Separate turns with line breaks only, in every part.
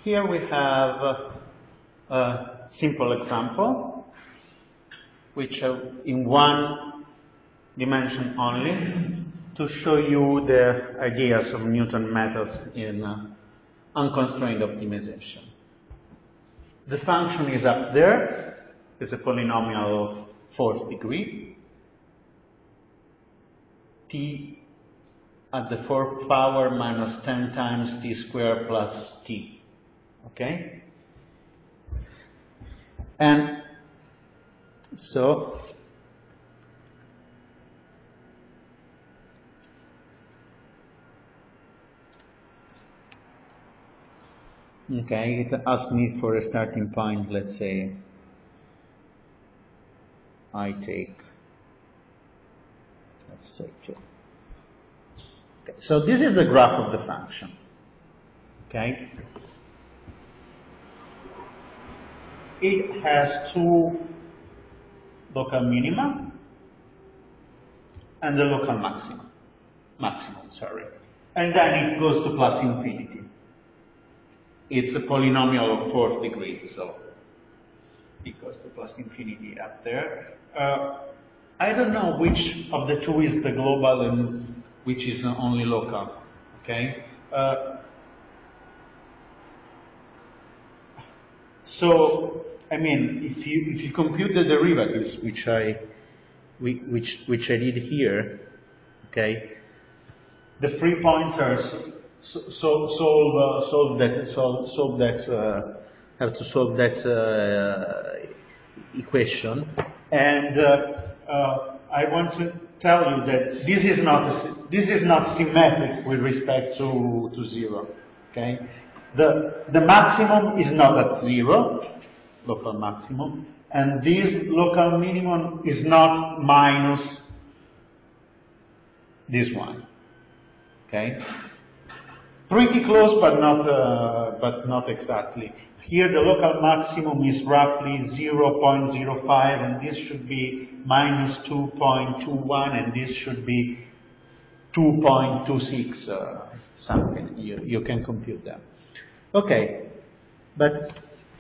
Here we have a simple example, which in one dimension only, to show you the ideas of Newton methods in unconstrained optimization. The function is up there, is a polynomial of fourth degree, t at the fourth power minus 10 times t squared plus t. Okay? And so okay, it asks me for a starting point, let's say let's say 2. Okay, so this is the graph of the function. Okay? It has two local minima and the local maximum, and then it goes to plus infinity. It's a polynomial of fourth degree, so it goes to plus infinity up there. I don't know which of the two is the global and which is only local. Okay. So I mean, if you compute the derivatives, which I did here, okay, the 3 points are have to solve that equation, and I want to tell you that this is not symmetric with respect to 0. Okay, the maximum is not at 0, local maximum, and this local minimum is not minus this one. Okay, pretty close, but not exactly. Here the local maximum is roughly 0.05, and this should be minus 2.21, and this should be 2.26 something. You can compute that. Okay, but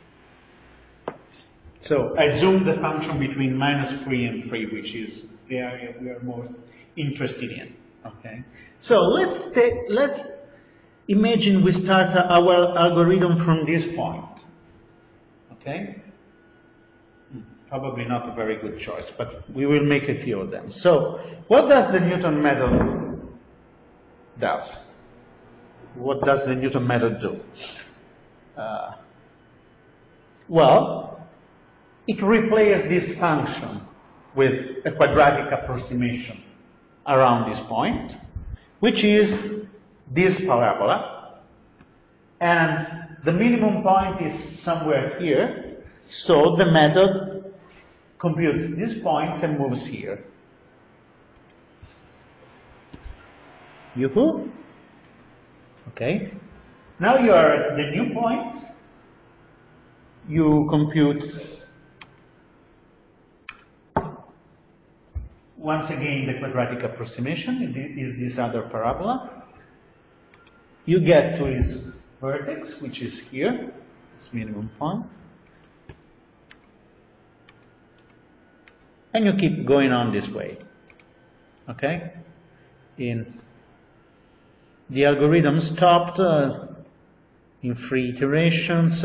so I zoomed the function between -3 and 3, which is the area we are most interested in. Okay, so let's imagine we start our algorithm from this point. Okay, probably not a very good choice, but we will make a few of them. So, what does the Newton method do? What does the Newton method do? Well, it replaces this function with a quadratic approximation around this point, which is this parabola, and the minimum point is somewhere here, so the method computes these points and moves here. Yoo-hoo! Okay. Now you are at the new point. You compute once again the quadratic approximation. It is this other parabola. You get to its vertex, which is here, its minimum point. And you keep going on this way. Okay? The algorithm stopped in 3 iterations.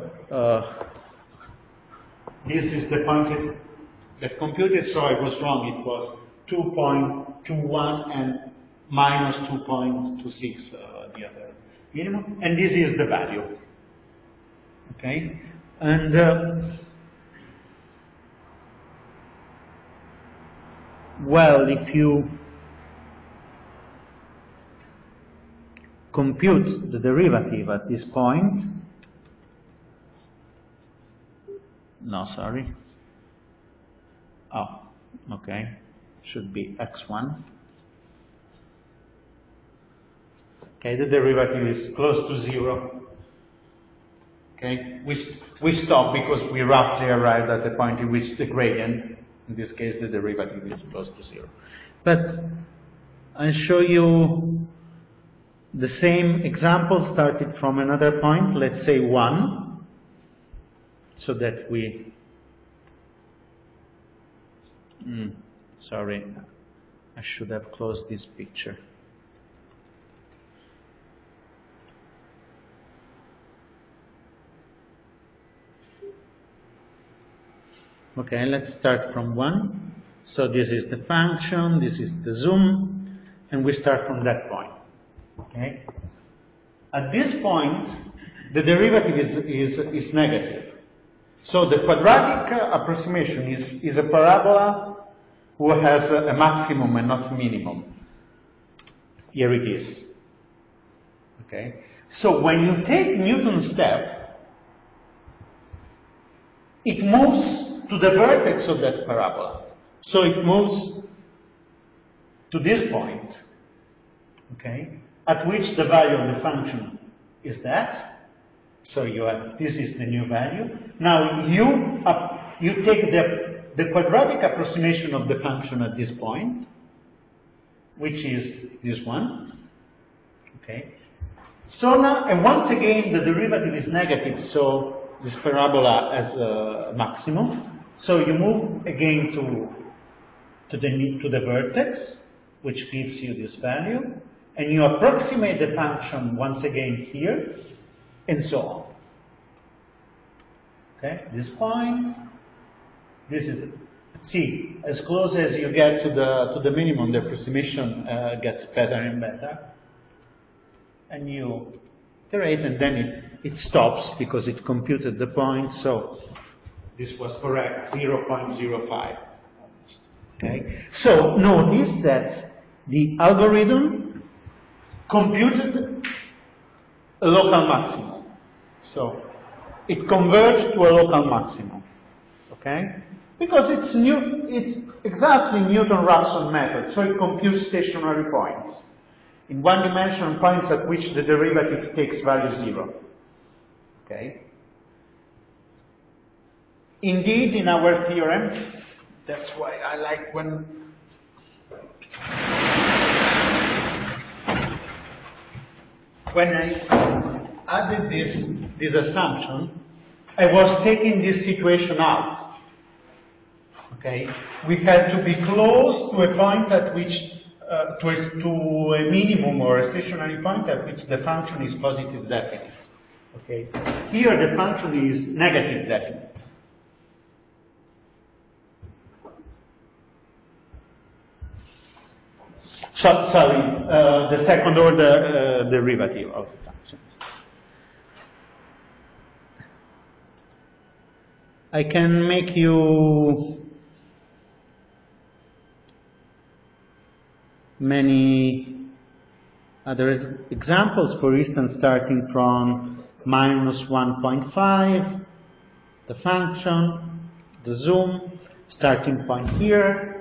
This is the point that computed, so I was wrong. It was 2.21 and minus 2.26, the other minimum. And this is the value. Okay? And well, if you compute the derivative at this point, no, sorry. Oh, okay. Should be x1. Okay, the derivative is close to 0. Okay, we stop because we roughly arrived at the point in which the gradient, in this case the derivative, is close to 0. But I'll show you the same example started from another point, let's say 1, so that we, sorry, I should have closed this picture. Okay, let's start from 1. So this is the function, this is the zoom, and we start from that point. Okay. At this point, the derivative is negative. So the quadratic approximation is a parabola who has a maximum and not a minimum. Here it is. Okay. So when you take Newton's step, it moves to the vertex of that parabola. So it moves to this point, okay, at which the value of the function is that. So you have, this is the new value. Now you take the quadratic approximation of the function at this point, which is this one, okay. So now, and once again, the derivative is negative, so this parabola has a maximum. So you move again to the vertex, which gives you this value, and you approximate the function once again here, and so on. Okay, this point, this is, see, as close as you get to the minimum, the approximation gets better and better, and you iterate, and then it stops because it computed the point. So this was correct, 0.05. Okay, so notice that the algorithm computed a local maximum. So it converged to a local maximum. Okay, because it's exactly Newton-Raphson method. So it computes stationary points in one-dimensional points at which the derivative takes value 0. Okay. Indeed, in our theorem, that's why I like when I added this assumption, I was taking this situation out. Okay, we had to be close to a point at which to a minimum or a stationary point at which the function is positive definite. Okay, here the function is negative definite. Sorry, the second order derivative of the function. I can make you many other examples, for instance, starting from minus 1.5, the function, the zoom, starting point here.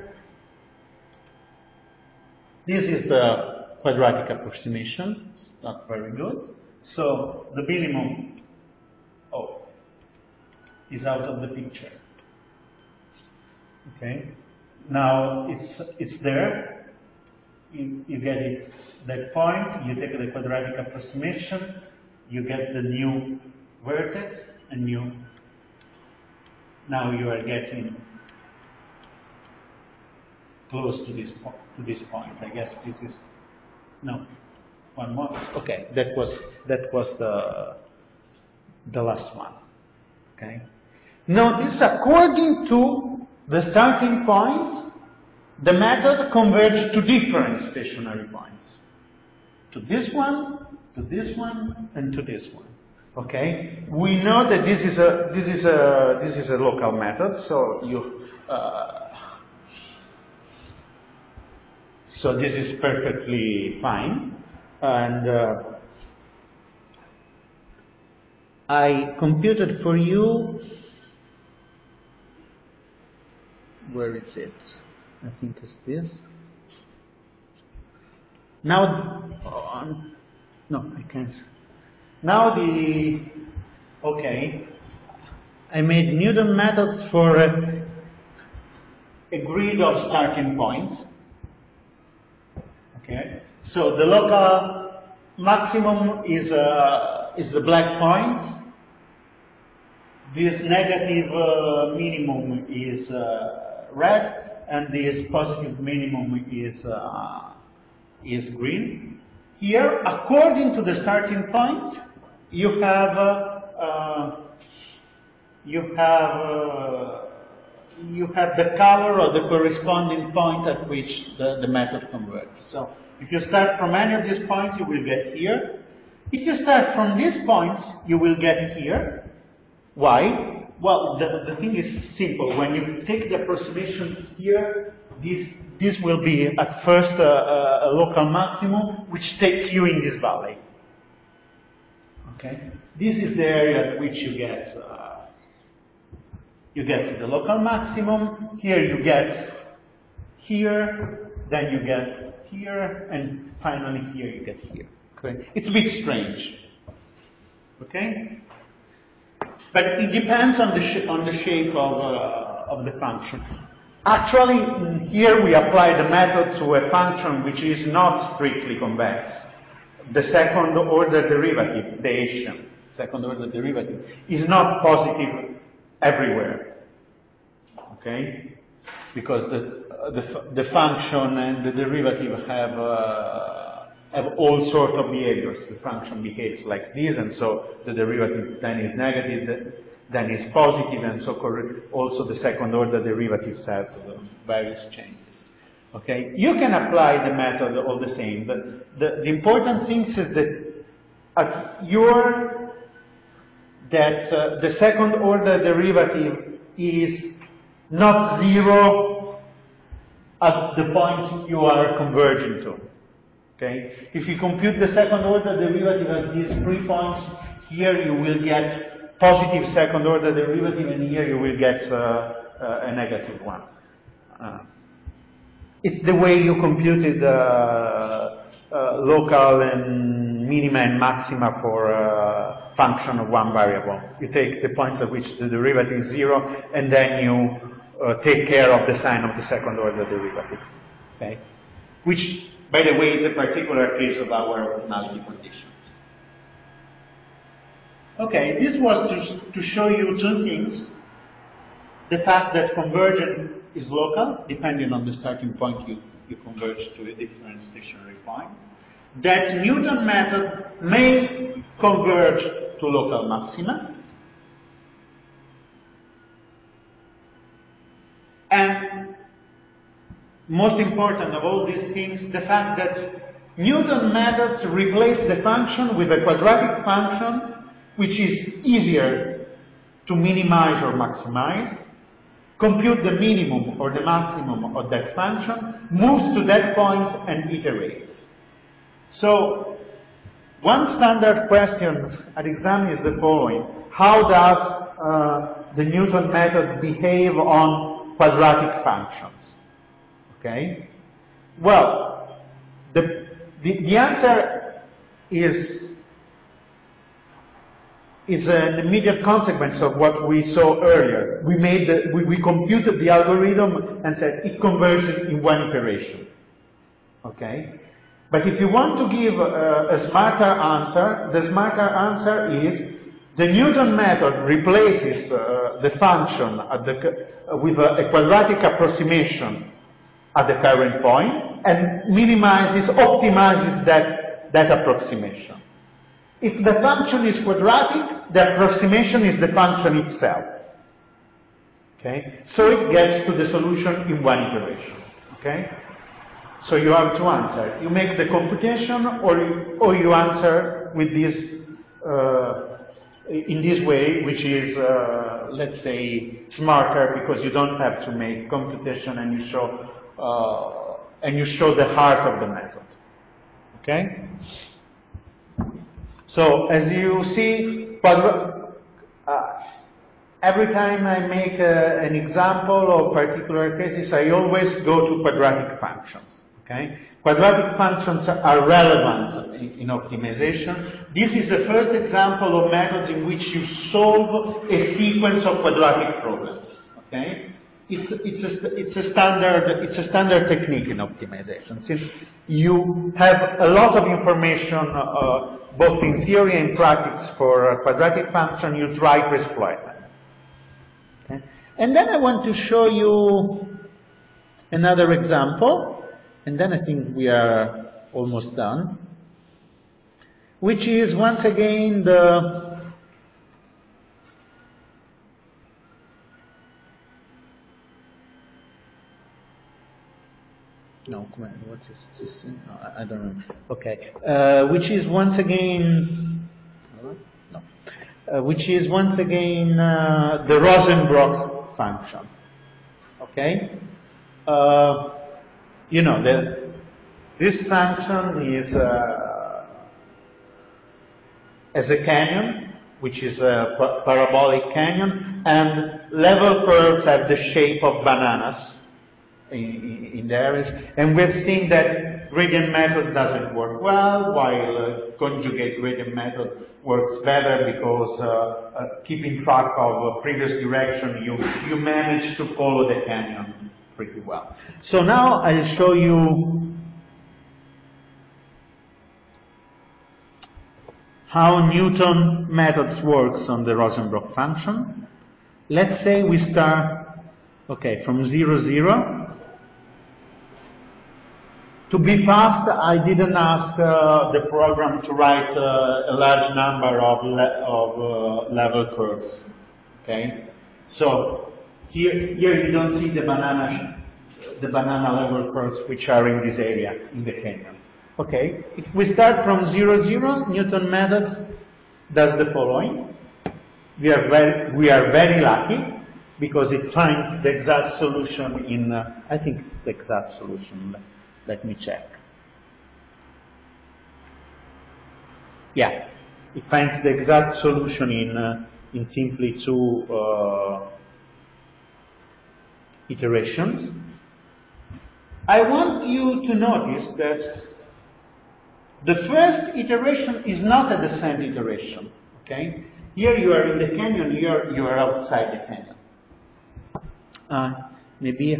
This is the quadratic approximation. It's not very good. So the minimum, is out of the picture. Okay. Now it's there. You get it. That point. You take the quadratic approximation. You get the new vertex, and now you are getting close to this point. I guess this is no one more. Okay, that was the last one. Okay. Notice, according to the starting point, the method converged to different stationary points. To this one, and to this one. Okay. We know that this is a local method, so so this is perfectly fine, and I computed for you. Where is it? I think it's this. Now, no, I can't. Now okay, I made Newton methods for a grid of starting points. Okay, so the local maximum is the black point. This negative minimum is red, and this positive minimum is green. Here, according to the starting point, you have the color or the corresponding point at which the method converges. So if you start from any of these points, you will get here. If you start from these points, you will get here. Why? Well, the thing is simple. When you take the approximation here, this will be at first a local maximum, which takes you in this valley. Okay? This is the area at which you get to the local maximum. Here you get here, then you get here, and finally here you get here. Okay? It's a bit strange. Okay? But it depends on the shape of the function. Actually, here we apply the method to a function which is not strictly convex. The second order derivative, the Hessian second order derivative, is not positive everywhere. Okay? Because the function and the derivative have all sorts of behaviors. The function behaves like this, and so the derivative then is negative, then is positive, and so also the second order derivatives have various changes. Okay, you can apply the method all the same, but the important thing is that the second order derivative is not zero at the point you are converging to. Okay? If you compute the second order derivative as these 3 points, here you will get positive second order derivative, and here you will get a negative one. It's the way you computed local and minima and maxima for a function of one variable. You take the points at which the derivative is 0, and then you take care of the sign of the second order derivative. Okay? Which, by the way, is a particular case of our optimality conditions. Okay, this was to show you two things. The fact that convergence is local, depending on the starting point you converge to a different stationary point. That Newton method may converge to local maxima. And most important of all these things, the fact that Newton methods replace the function with a quadratic function, which is easier to minimize or maximize, compute the minimum or the maximum of that function, moves to that point, and iterates. So, one standard question at exam is the following: how does the Newton method behave on quadratic functions? Okay? Well, the answer is an immediate consequence of what we saw earlier. We computed the algorithm and said it converges in one iteration. Okay? But if you want to give a smarter answer, the smarter answer is the Newton method replaces the function with a quadratic approximation at the current point and optimizes that approximation. If the function is quadratic, the approximation is the function itself. Okay? So it gets to the solution in one iteration. Okay? So you have to answer. You make the computation, or you answer with this in this way, which is let's say smarter, because you don't have to make computation and you show the heart of the method. Okay? So as you see, every time I make an example of particular cases, I always go to quadratic functions. Okay? Quadratic functions are relevant in optimization. This is the first example of methods in which you solve a sequence of quadratic problems. Okay? it's a standard technique in optimization. Since you have a lot of information, both in theory and practice for a quadratic function, you try to exploit them. Okay? And then I want to show you another example, and then I think we are almost done, which is once again what is this? No, I don't know. Okay, which is once again, which is once again the Rosenbrock function. Okay, you know this function is as a canyon, which is a parabolic canyon, and level curves have the shape of bananas in the areas, and we've seen that gradient method doesn't work well, while conjugate gradient method works better because keeping track of previous direction, you manage to follow the canyon pretty well. So now I'll show you how Newton methods works on the Rosenbrock function. Let's say we start, okay, from 0, 0. To be fast, I didn't ask the program to write a large number of level curves. Okay, so here you don't see the banana level curves which are in this area in the canyon. Okay, if we start from 0, 0, Newton methods does the following. We are very lucky because it finds the exact solution in. I think it's the exact solution. Let me check. Yeah, it finds the exact solution in simply 2 iterations. I want you to notice that the first iteration is not a descent iteration. Okay, here you are in the canyon. Here you are outside the canyon. Maybe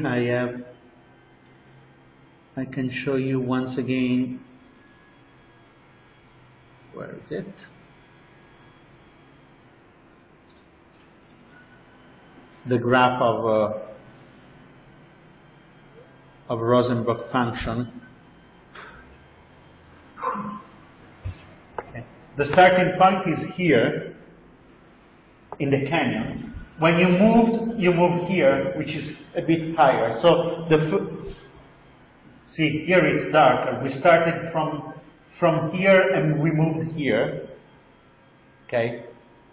I can show you once again, where is it? The graph of Rosenbrock function. Okay. The starting point is here in the canyon. When you moved here, which is a bit higher. So see, here it's darker. We started from here and we moved here. Okay.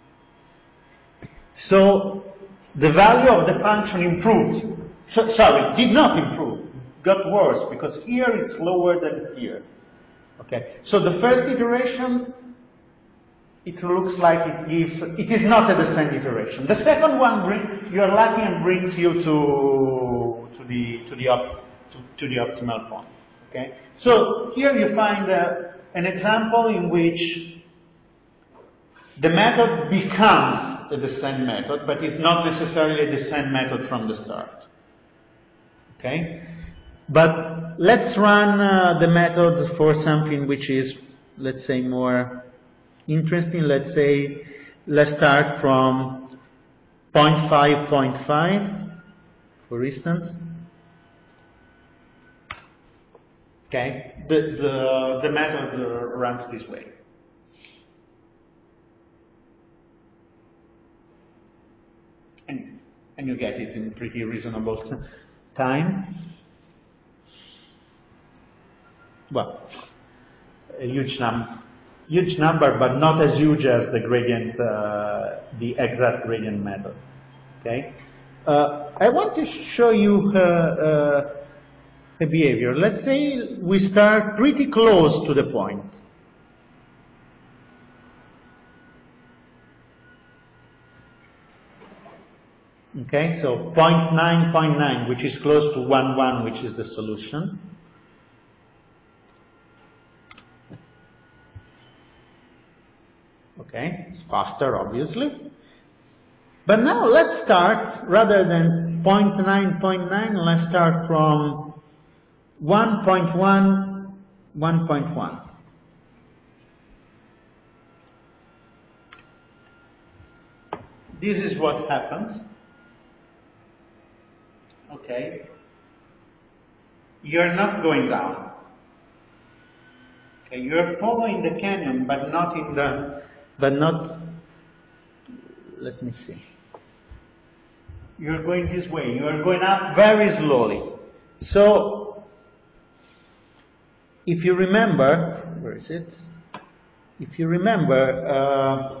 So the value of the function improved. Sorry, did not improve. Got worse because here it's lower than here. Okay. So the first iteration, it looks like it is not a descent iteration. The second one, you are lucky and brings you to the optimal point. Okay. So here you find an example in which the method becomes a descent method, but is not necessarily a descent method from the start. Okay. But let's run the method for something which is, let's say, more interesting. Let's start from 0.5, 0.5, for instance. Okay, the method runs this way. And you get it in pretty reasonable time. Well, a huge number, but not as huge as the gradient, the exact gradient method. Okay. I want to show you a behavior. Let's say we start pretty close to the point. Okay, so 0.9, 0.9, which is close to 1, 1, which is the solution. Okay, it's faster, obviously. But now let's start, rather than 0.9, 0.9, let's start from 1.1, 1.1. This is what happens. Okay. You're not going down. Okay, you're following the canyon, but not in the, let me see. You're going this way. You are going up very slowly. So, if you remember, where is it? If you remember,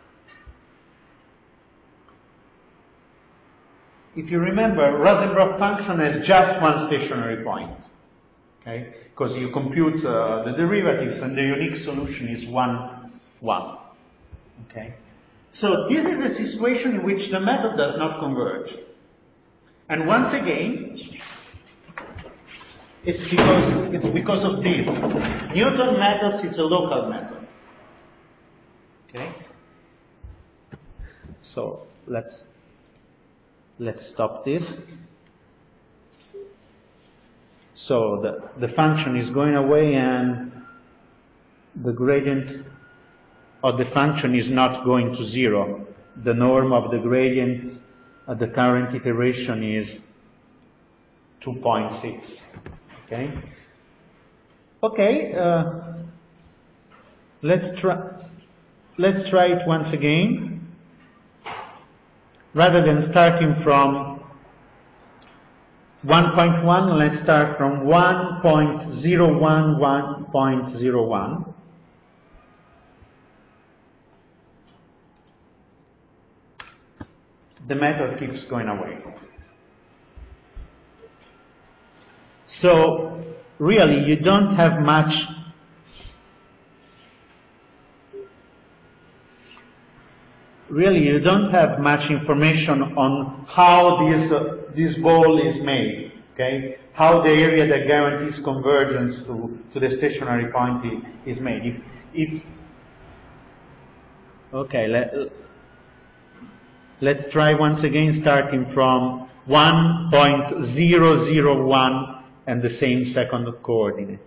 Rosenbrock function has just one stationary point. Okay? Because you compute the derivatives and the unique solution is 1, 1. Okay? So this is a situation in which the method does not converge. And once again, it's because of this. Newton methods is a local method. Okay? So let's stop this. So the function is going away and the gradient of the function is not going to 0. The norm of the gradient at the current iteration is 2.6. Okay? Okay, let's try it once again. Rather than starting from 1.1, let's start from 1.01, 1.01. The method keeps going away. So, really, you don't have much information on how this ball is made, okay? How the area that guarantees convergence to the stationary point is made. Okay, let's try once again starting from 1.001 and the same second coordinate.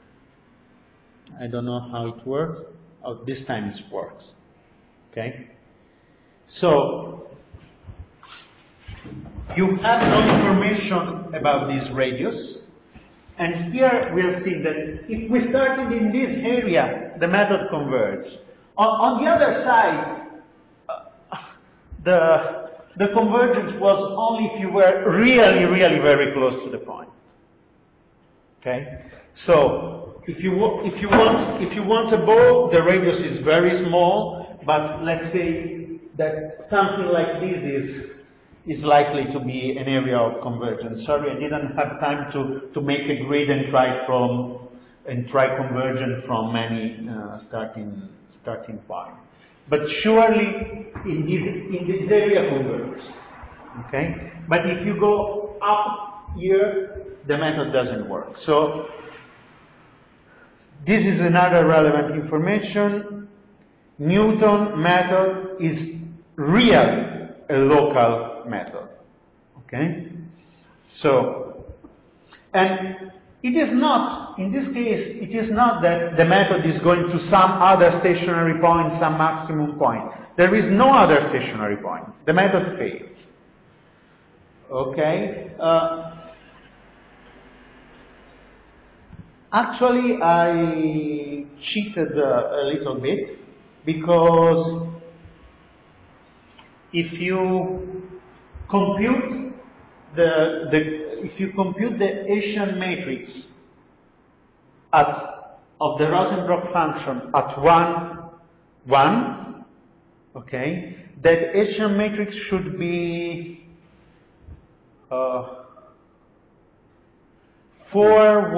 I don't know how it works. Oh, this time it works. Okay? So, you have no information about this radius. And here we'll see that if we started in this area, the method converges. On the other side, the convergence was only if you were really, really very close to the point. Okay? So, if you want a ball, the radius is very small, but let's say that something like this is likely to be an area of convergence. Sorry, I didn't have time to make a grid and try convergence from any starting point. But surely in this area converges. Okay? But if you go up here, the method doesn't work. So this is another relevant information. Newton method is really a local method. Okay? So, and it is not, in this case, it is not that the method is going to some other stationary point, some maximum point. There is no other stationary point. The method fails. Okay? Actually, I cheated a little bit because if you compute the Hessian matrix of the Rosenbrock function at 1, 1, okay, that Hessian matrix should be 4,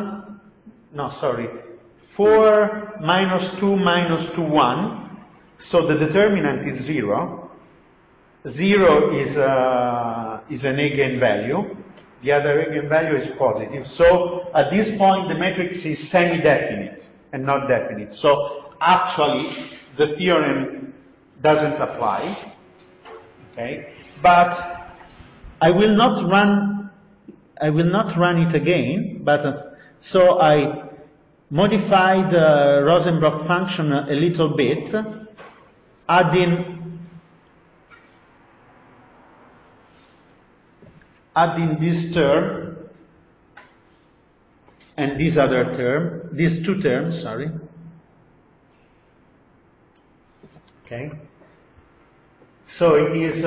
minus 2, minus 2, 1. So the determinant is 0. 0 is an eigenvalue. The other eigenvalue is positive. So at this point, the matrix is semi-definite and not definite. So actually, the theorem doesn't apply. Okay, but I will not run it again, but so I modify the Rosenbrock function a little bit, adding this term and this other term, these two terms, sorry. Okay. So it is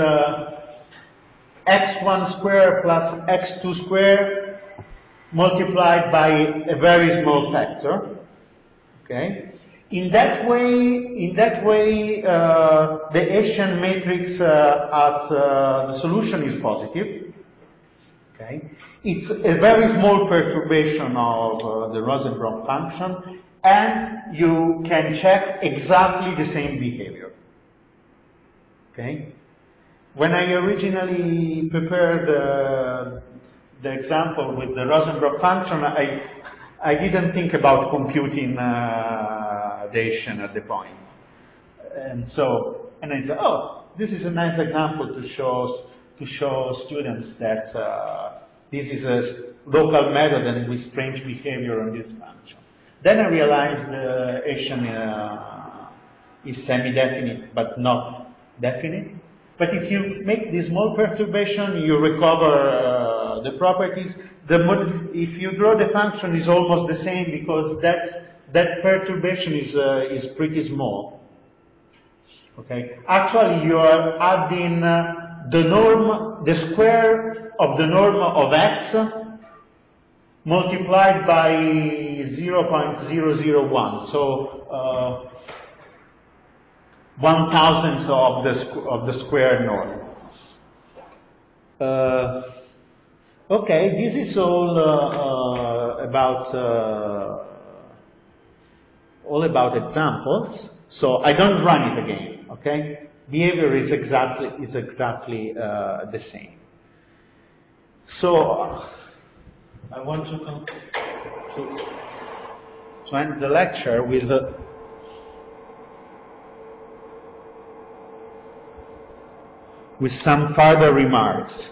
x1 squared plus x2 squared multiplied by a very small factor. Okay. In that way, the Hessian matrix at the solution is positive. Okay. It's a very small perturbation of the Rosenbrock function, and you can check exactly the same behavior. Okay. When I originally prepared the example with the Rosenbrock function, I didn't think about computing the Hessian at the point. And I said, oh, this is a nice example to show students that this is a local method and with strange behavior on this function. Then I realized the Hessian is semi-definite but not definite. But if you make this small perturbation, you recover the properties. If you draw the function, is almost the same because that perturbation is pretty small. Okay. Actually, you are adding the square of the norm of x multiplied by 0.001. So 1,000th of the square norm. Okay, this is all about examples. So I don't run it again. Okay, behavior is exactly the same. So I want to end the lecture with some further remarks.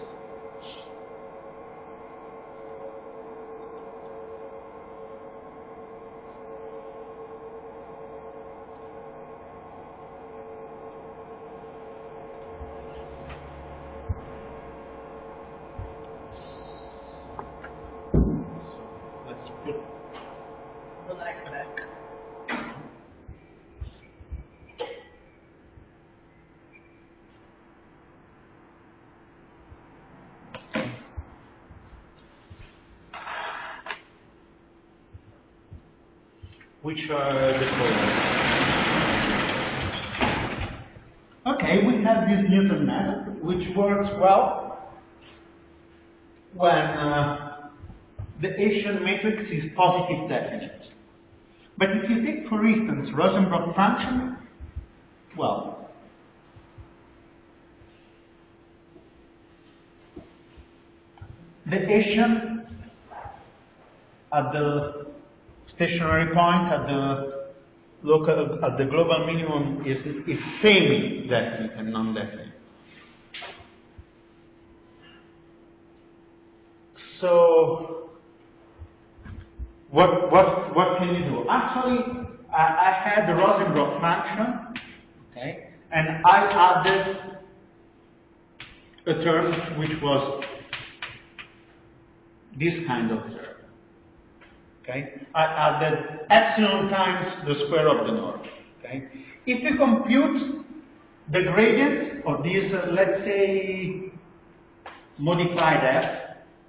Let's put the light back. Which are the following. Okay, we have this Newton method, which works well when the Hessian matrix is positive definite. But if you take, for instance, Rosenbrock function, well, the Hessian at the stationary point at the global minimum is semi-definite and non-definite. So what can you do? Actually, I had the Rosenbrock function, okay, and I added a term which was this kind of term. Okay, I added epsilon times the square of the norm. Okay, if you compute the gradient of this, let's say, modified f,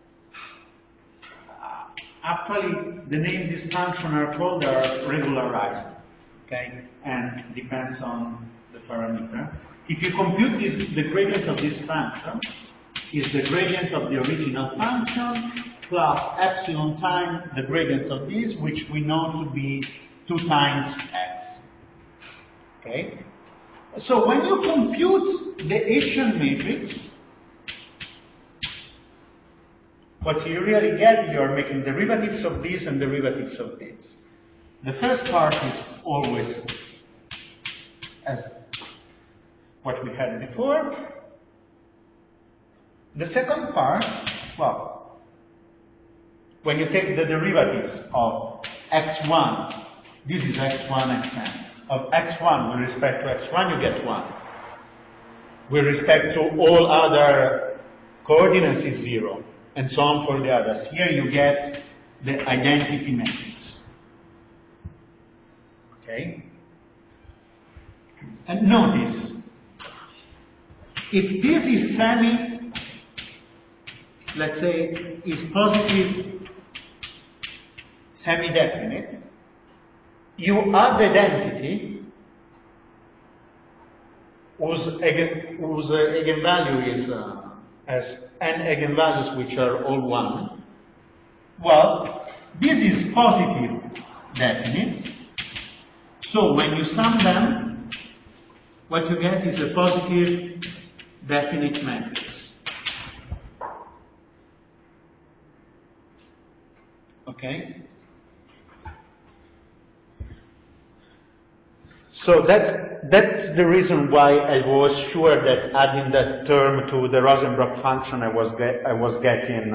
actually the name this function are called are regularized. Okay, and depends on the parameter. If you compute this, the gradient of this function is the gradient of the original function plus epsilon time the gradient of this, which we know to be 2 times x. Okay? So when you compute the Hessian matrix, what you really get, you are making derivatives of this and derivatives of this. The first part is always as what we had before. The second part, well, when you take the derivatives of x1, this is x1, xn, of x1 with respect to x1, you get 1. With respect to all other coordinates is 0, and so on for the others. Here you get the identity matrix. Okay? And notice, if this is let's say, is positive semi-definite, you add the identity whose eigenvalue is as n eigenvalues which are all 1. Well, this is positive definite, so when you sum them, what you get is a positive definite matrix. Okay? So that's the reason why I was sure that adding that term to the Rosenbrock function, I was getting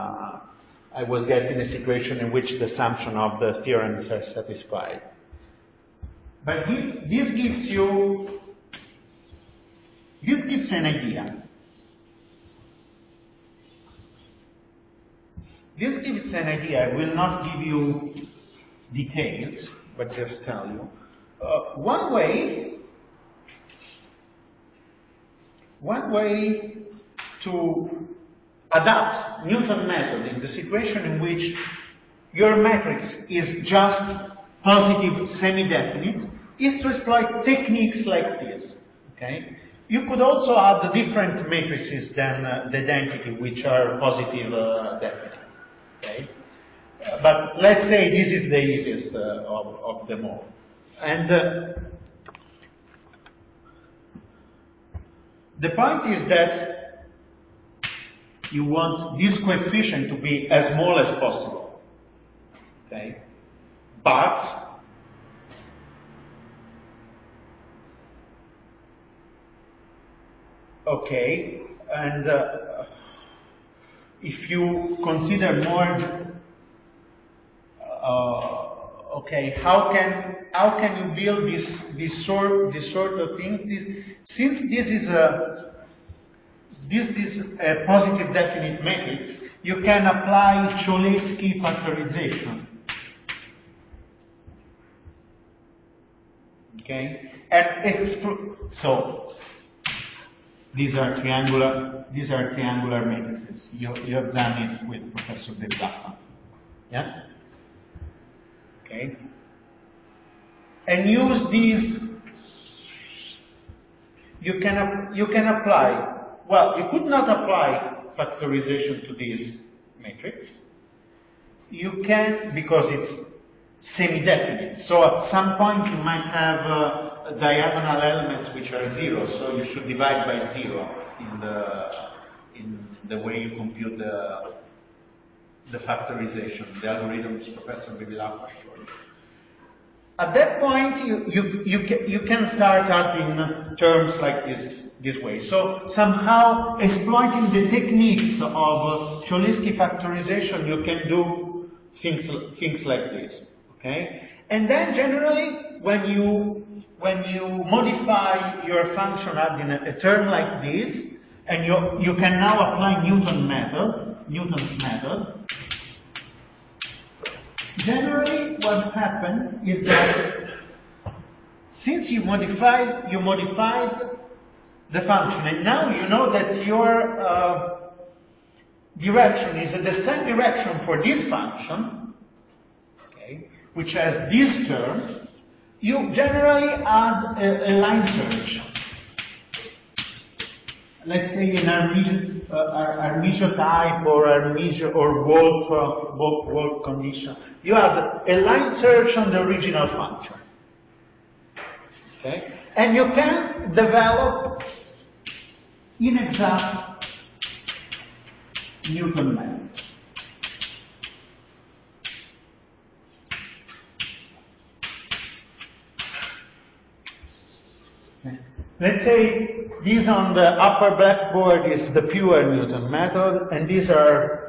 a situation in which the assumption of the theorems are satisfied. But this gives an idea. This gives an idea. I will not give you details, but just tell you. One way to adapt Newton method in the situation in which your matrix is just positive semi-definite is to exploit techniques like this. Okay? You could also add different matrices than the identity, which are positive definite. Okay? But let's say this is the easiest of them all. And the point is that you want this coefficient to be as small as possible. Okay? But okay, and if you consider merge, okay, how can you build this sort of thing? Since this is a positive definite matrix, you can apply Cholesky factorization. Okay, and so these are triangular matrices. You have done it with Professor Bevilacqua. Yeah. Okay. And use these. You can apply. Well, you could not apply factorization to this matrix. You can, because it's semi-definite. So at some point you might have diagonal elements which are 0. So you should divide by 0 in the way you compute the factorization, the algorithms Professor Bevilacqua showed. At that point, you can start adding terms like this way. So somehow exploiting the techniques of Cholesky factorization, you can do things like this. Okay, and then generally when you modify your function adding a term like this, and you can now apply Newton's method. Generally, what happened is that since you modified the function, and now you know that your direction is the same direction for this function, okay, which has this term, you generally add a line search. Let's say in Armigio type or Armigio or Wolf condition, you add a line search on the original function. Okay? And you can develop inexact Newton methods. Okay. Let's say this on the upper blackboard is the pure Newton method, and these are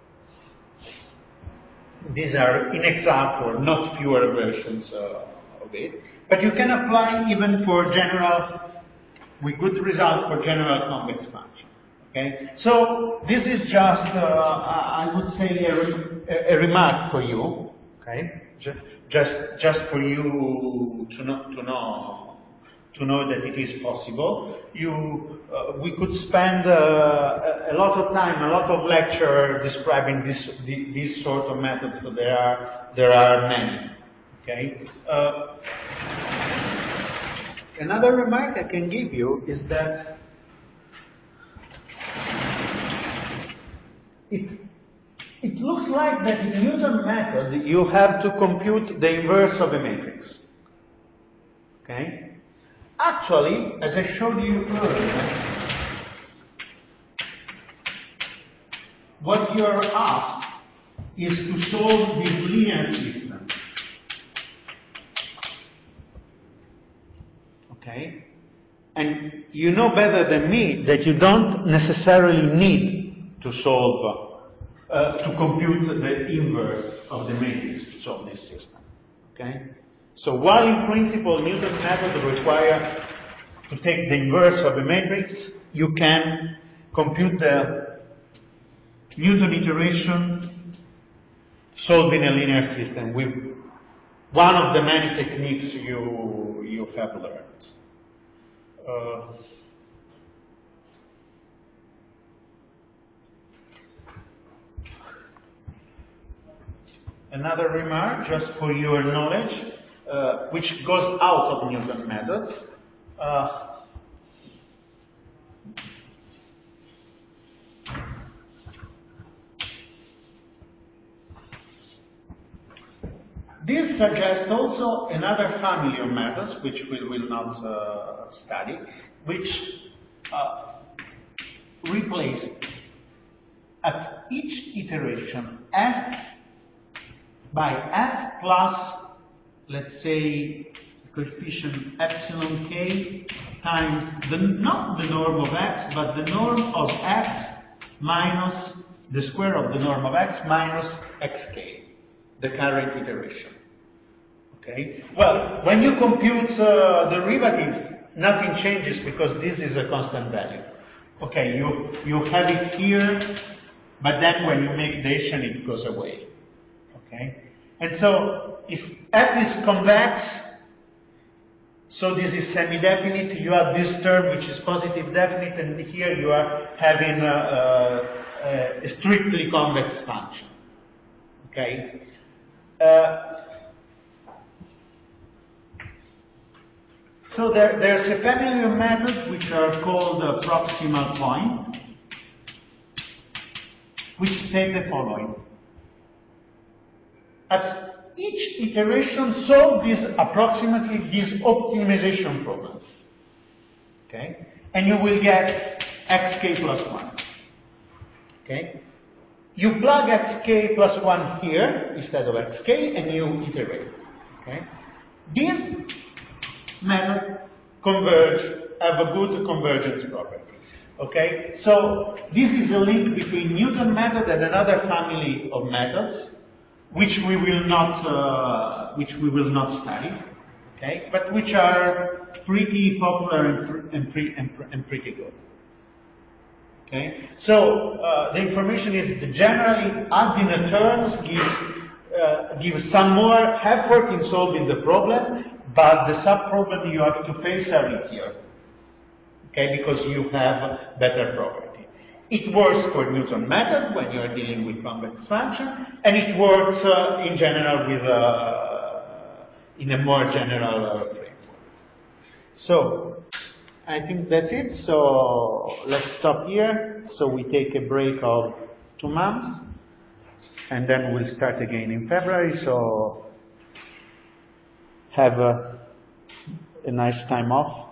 inexact or not pure versions of it. But you can apply even for general, with good result for general convex function. Okay, so this is just, I would say, a remark for you. Okay, just for you to know that it is possible. We could spend a lot of time, a lot of lecture describing this sort of methods. So there are many. Okay. Another remark I can give you is that it looks like that in Newton method you have to compute the inverse of a matrix. Okay? Actually, as I showed you earlier, what you are asked is to solve this linear system. Okay? And you know better than me that you don't necessarily need to solve to compute the inverse of the matrix to solve this system. Okay? So while in principle Newton method require to take the inverse of a matrix, you can compute the Newton iteration solving a linear system with one of the many techniques you have learned. Another remark, just for your knowledge, which goes out of Newton methods. This suggests also another family of methods, which we will not study, which replace at each iteration f by f plus, let's say, coefficient epsilon k times not the norm of x, but the norm of x minus the square of the norm of x minus xk, the current iteration. Okay. Well, when you compute derivatives, nothing changes because this is a constant value. Okay, you have it here, but then when you make addition, it goes away. Okay. And so if f is convex, so this is semi-definite, you have this term which is positive definite, and here you are having a strictly convex function. Okay. So there's a family of methods which are called proximal point, which state the following. At each iteration, solve approximately this optimization problem. Okay? And you will get xk plus 1. Okay? You plug xk plus 1 here instead of xk and you iterate. Okay? This method have a good convergence property. Okay? So this is a link between Newton method and another family of methods, which we will not study, okay? But which are pretty popular and pretty good. Okay? So the information is that generally adding the terms gives some more effort in solving the problem, but the sub-problem you have to face are easier. Okay, because you have better property. It works for Newton method when you are dealing with convex function, and it works in general with in a more general framework. So I think that's it. So let's stop here. So we take a break of 2 months, and then we'll start again in February. So have a nice time off.